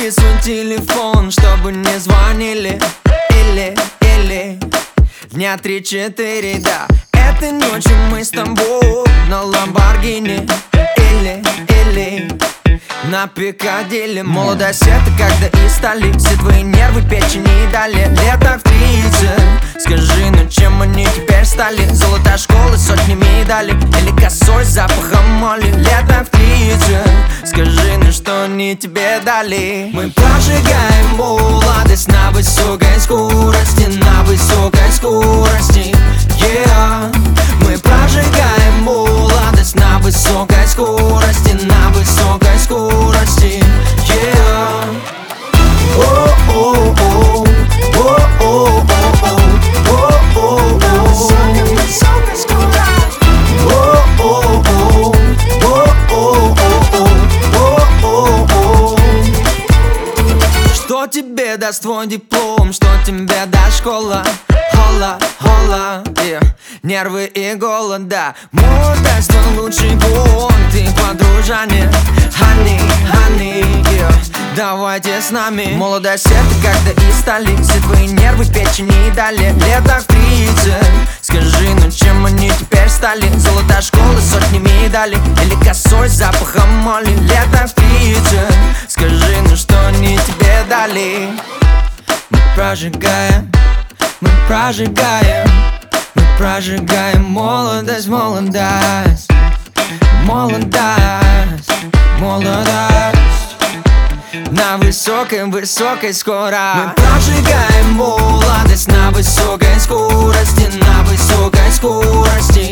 Выключи свой телефон, чтобы не звонили. Или дня 3-4, да. Этой ночью мы с тобой на Ламборгини. Или на Пикадилли. Молодость это когда и стали все твои нервы печени дали. Лето в 30. Скажи, ну чем они теперь стали? Золотая школа, сотни медалей. Или косой с запахом моли. Лето в 30. Скажи, ну что они тебе дали? Мы прожигаем молодость на высокой скорости. На высокой скорости, yeah. Мы прожигаем молодость на высокой скорости. На высокой скорости, yeah. О-о-о, о-о-о, о-о-о, высокая скорость. О-о-о, о-о-о, о-о-о. Что тебе даст твой диплом? Что тебе даст школа? Хола, yeah. Нервы и голод, да. Молодость твой лучший бон. Ты подружане, honey, yeah. Давайте с нами. Молодость это когда и стали все твои нервы печени дали. Лето в 30. Скажи, ну чем они теперь стали? Золотая школа, сотни медалей. Или косой с запахом моли. Лето в 30. Скажи, ну что они тебе дали? Мы прожигаем молодость, молодость, молодость, молодость. На высокой скорости. Мы прожигаем молодость на высокой скорости. На высокой скорости.